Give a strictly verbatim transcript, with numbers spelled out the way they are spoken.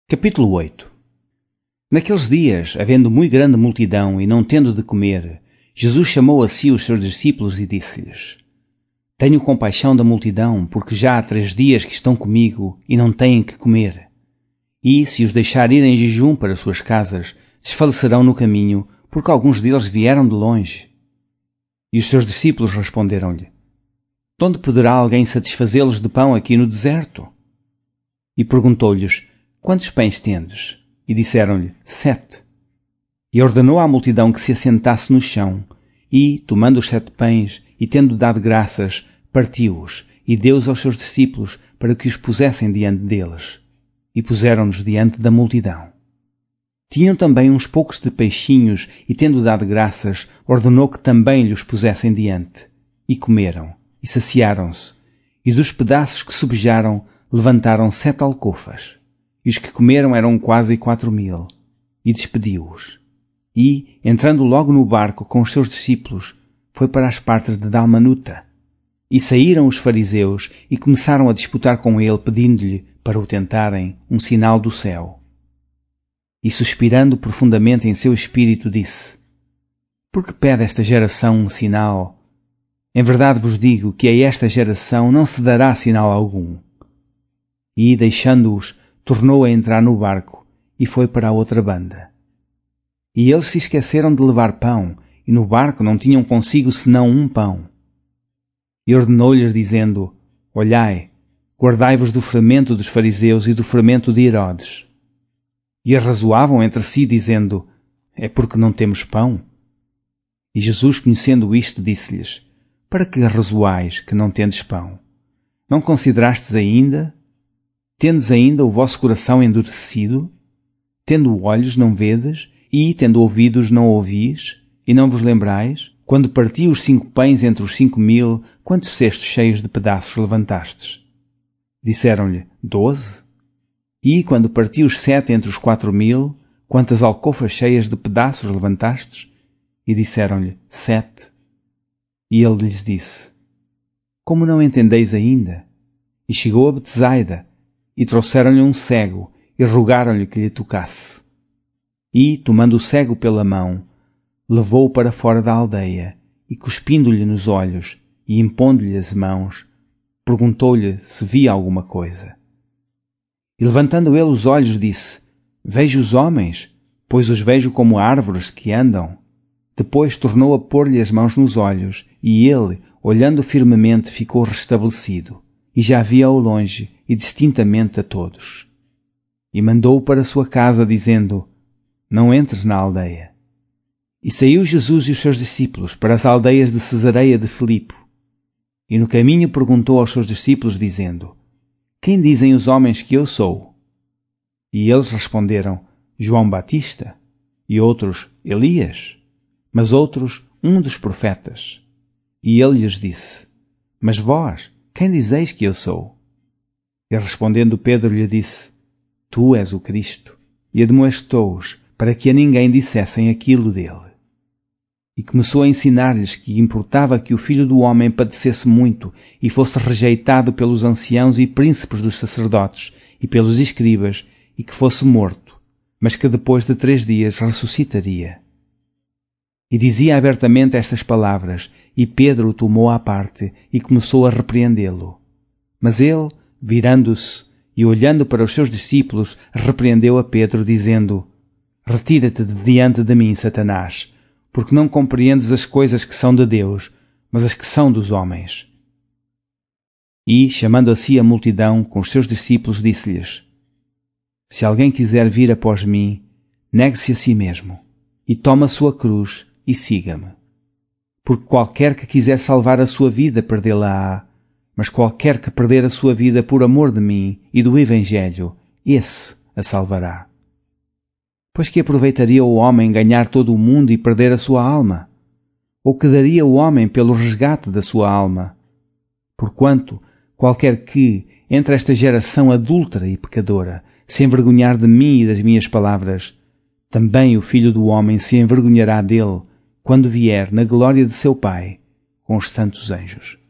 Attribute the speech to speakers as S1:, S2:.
S1: Capítulo oito. Naqueles dias, havendo muito grande multidão e não tendo de comer, Jesus chamou a si os seus discípulos e disse-lhes: Tenho compaixão da multidão, porque já há três dias que estão comigo e não têm que comer. E, se os deixar ir em jejum para suas casas, desfalecerão no caminho, porque alguns deles vieram de longe. E os seus discípulos responderam-lhe: De onde poderá alguém satisfazê-los de pão aqui no deserto? E perguntou-lhes: Quantos pães tendes? E disseram-lhe: Sete. E ordenou à multidão que se assentasse no chão, e, tomando os sete pães, e tendo dado graças, partiu-os, e deu-os aos seus discípulos, para que os pusessem diante deles. E puseram-nos diante da multidão. Tinham também uns poucos de peixinhos, e tendo dado graças, ordenou que também lhes pusessem diante. E comeram, e saciaram-se, e dos pedaços que sobejaram, levantaram sete alcofas. E os que comeram eram quase quatro mil. E despediu-os. E, entrando logo no barco com os seus discípulos, foi para as partes de Dalmanuta. E saíram os fariseus e começaram a disputar com ele, pedindo-lhe, para o tentarem, um sinal do céu. E suspirando profundamente em seu espírito, disse: Por que pede esta geração um sinal? Em verdade vos digo que a esta geração não se dará sinal algum. E, deixando-os, tornou a entrar no barco e foi para a outra banda. E eles se esqueceram de levar pão, e no barco não tinham consigo senão um pão. E ordenou-lhes, dizendo: Olhai, guardai-vos do fermento dos fariseus e do fermento de Herodes. E arrazoavam entre si, dizendo: É porque não temos pão? E Jesus, conhecendo isto, disse-lhes: Para que arrazoais que não tendes pão? Não considerastes ainda? Tendes ainda o vosso coração endurecido? Tendo olhos, não vedes? E, tendo ouvidos, não ouvis? E não vos lembrais? Quando parti os cinco pães entre os cinco mil, quantos cestos cheios de pedaços levantastes? Disseram-lhe: Doze. E, quando parti os sete entre os quatro mil, quantas alcofas cheias de pedaços levantastes? E disseram-lhe: Sete. E ele lhes disse: Como não entendeis ainda? E chegou a Betsaida, e trouxeram-lhe um cego, e rogaram-lhe que lhe tocasse. E, tomando o cego pela mão, levou-o para fora da aldeia, e cuspindo-lhe nos olhos, e impondo-lhe as mãos, perguntou-lhe se via alguma coisa. E levantando ele os olhos, disse: Vejo os homens, pois os vejo como árvores que andam. Depois tornou a pôr-lhe as mãos nos olhos, e ele, olhando firmemente, ficou restabelecido, e já via ao longe e distintamente a todos. E mandou-o para sua casa, dizendo: Não entres na aldeia. E saiu Jesus e os seus discípulos para as aldeias de Cesareia de Filipe. E no caminho perguntou aos seus discípulos, dizendo: Quem dizem os homens que eu sou? E eles responderam: João Batista, e outros: Elias, mas outros: um dos profetas. E ele lhes disse: Mas vós, quem dizeis que eu sou? E respondendo Pedro lhe disse: Tu és o Cristo. E admoestou-os para que a ninguém dissessem aquilo dele. E começou a ensinar-lhes que importava que o Filho do Homem padecesse muito e fosse rejeitado pelos anciãos e príncipes dos sacerdotes e pelos escribas, e que fosse morto, mas que depois de três dias ressuscitaria. E dizia abertamente estas palavras, e Pedro o tomou à parte e começou a repreendê-lo. Mas ele, virando-se e olhando para os seus discípulos, repreendeu a Pedro, dizendo: Retira-te de diante de mim, Satanás, porque não compreendes as coisas que são de Deus, mas as que são dos homens. E, chamando a si a multidão com os seus discípulos, disse-lhes: Se alguém quiser vir após mim, negue-se a si mesmo, e tome a sua cruz, e siga-me. Porque qualquer que quiser salvar a sua vida, perdê-la-á, mas qualquer que perder a sua vida por amor de mim e do Evangelho, esse a salvará. Pois que aproveitaria o homem ganhar todo o mundo e perder a sua alma? Ou que daria o homem pelo resgate da sua alma? Porquanto, qualquer que, entre esta geração adúltera e pecadora, se envergonhar de mim e das minhas palavras, também o Filho do Homem se envergonhará dele, quando vier na glória de seu Pai, com os santos anjos.